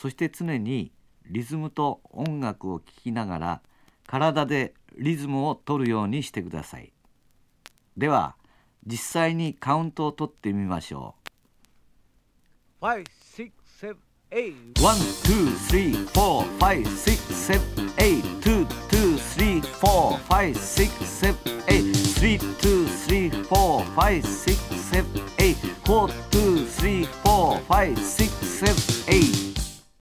そして常にリズムと音楽を聴きながら体でリズムを取るようにしてください。では実際にカウントを取ってみましょう。 5、6、7、8 1, 2, 3, 4, 5, 6, 7, 8 2, 2, 3, 4, 5, 6, 7, 8 3, 2, 3, 4, 5, 6, 7, 8 4, 2, 3, 4, 5, 6, 7, 8